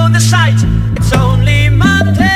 behold the sight. It's only Monday.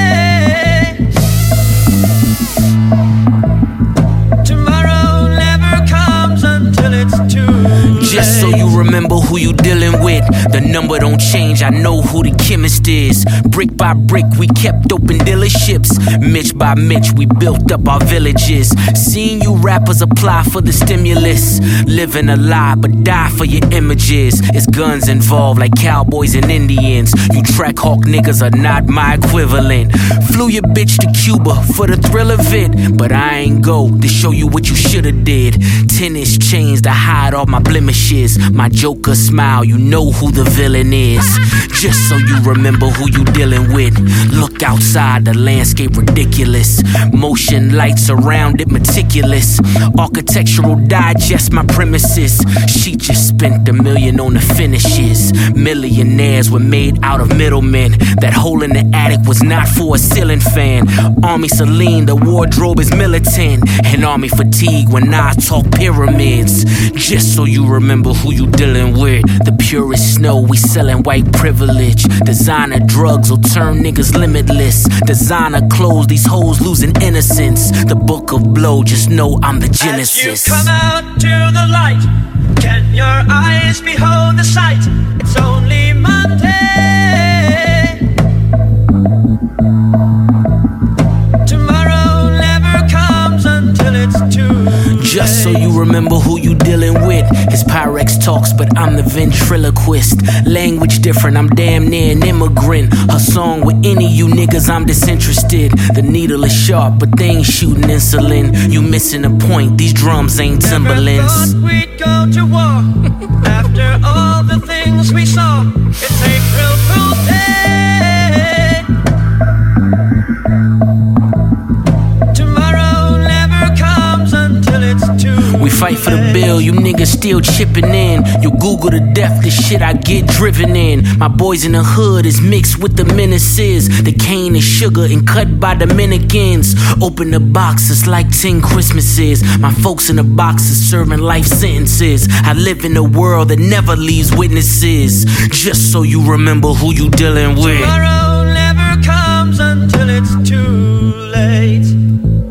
Tomorrow never comes until it's too late. Just so you remember who you dealing with. The number don't change, I know who the chemist is. Brick by brick, we kept open dealerships. Mitch by Mitch, we built up our villages. Seeing you rappers apply for the stimulus. Living a lie, but die for your images. It's guns involved like cowboys and Indians. You track hawk niggas are not my equivalent. Flew your bitch to Cuba for the thrill of it, but I ain't go to show you what you shoulda did. Tennis chains to hide all my blemishes. My Joker smile, you know who the villain is. Just so you remember who you dealing with. Look outside, the landscape ridiculous. Motion lights around it meticulous. Architectural digest my premises. She just spent $1 million on the finishes. Millionaires were made out of middlemen. That hole in the attic was not for a ceiling fan. Army Celine, the wardrobe is militant. And army fatigue when I talk pyramids. Just so you remember who you dealing with. The purest snow, we selling white privilege. Designer drugs will turn niggas limitless. Designer clothes, these hoes losing innocence. The book of blow, just know I'm the genesis. As you come out to the light, can your eyes behold the sight? It's only Monday. Tomorrow never comes until it's too late. Just so you remember who you dealing with. His Pyrex talks, but I'm the ventriloquist. Language different, I'm damn near an immigrant. Her song with any you niggas, I'm disinterested. The needle is sharp, but they ain't shooting insulin. You missing a point, these drums ain't Timberlands. Never thought we'd go to war after all the things we saw. It's April Fool's Day. Tomorrow never comes until it's too late. We fight for the bill, you niggas still chipping in. You Google to death the shit I get driven in. My boys in the hood is mixed with the menaces. The cane is sugar and cut by Dominicans. Open the box, it's like 10 Christmases. My folks in the boxes serving life sentences. I live in a world that never leaves witnesses. Just so you remember who you dealing with. Tomorrow never comes until it's too late.